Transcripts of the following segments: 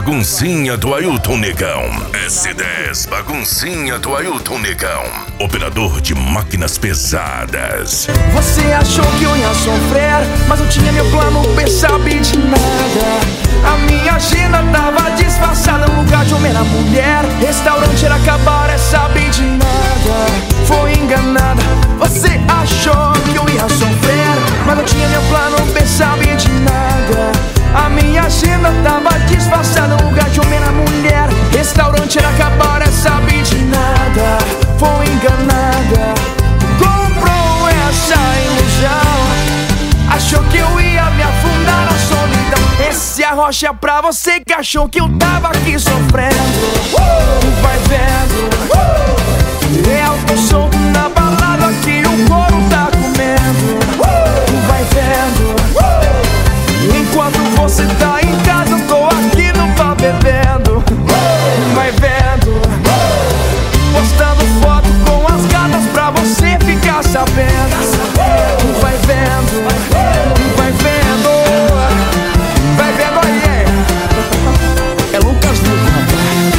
baguncinha do Ailton Negão. S10 baguncinha do Ailton Negão. Operador de máquinas pesadas. Você achou que eu ia sofrer, mas eu tinha meu plano B, sabe de nada. A minha agenda tava disfarçada, no lugar de homem era mulher. Restaurante era cabaré, sabe de nada. Foi enganada. Você achou que eu ia sofrer, mas eu tinha meu plano B, sabe de nada. A minha agenda tava disfarçada, no lugar de homem era mulher. Restaurante era cabaré, sabe de nada. Foi enganada. Comprou essa ilusão, achou que eu ia me afundar na solidão. Esse arrocha pra você que achou que eu tava aqui sofrendo. Vai vendo, eu tô solto na balada que o couro tá comendo. Vai vendo, enquanto você tá em casa eu tô aqui no bar bebendo. Vai vendo, postando foto com as gatas pra você ficar sabendo. Vai vendo, vai vendo, vai vendo aí. É Lucas Luco,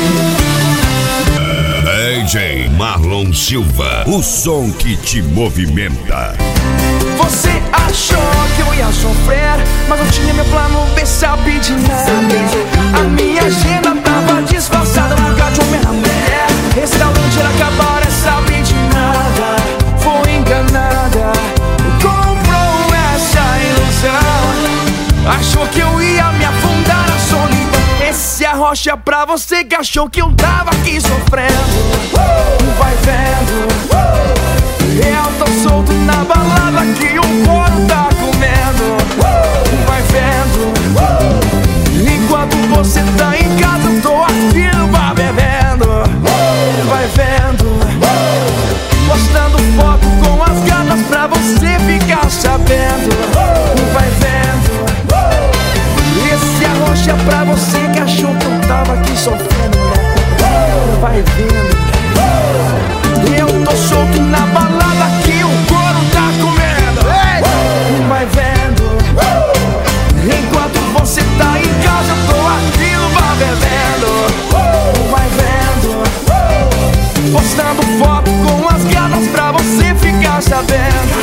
DJ Marlon Silva, o som que te movimenta. Você achou que eu ia sofrer, mas eu tinha meu plano B, sabe de nada. A minha agenda tava disfarçada, no lugar de homem era mulher. Restaurante era cabaré, sabe de nada. Foi enganada. Comprou essa ilusão, achou que eu ia me afundar na solidão. Esse arrocha pra você que achou que eu tava aqui sofrendo. Vai vendo, eu tô solto na balada que o couro tá comendo. Vai vendo, enquanto você tá em casa eu tô aqui no bar bebendo. Vai vendo, postando foto com as gatas pra você ficar sabendo. Vai vendo, esse arrocha pra você que achou que eu tava aqui sofrendo. Vai vendo, eu tô solto na balada que o couro tá comendo. Vai vendo, enquanto você tá em casa eu tô aqui no bar bebendo. Vai vendo, postando foto com as gatas pra você ficar sabendo.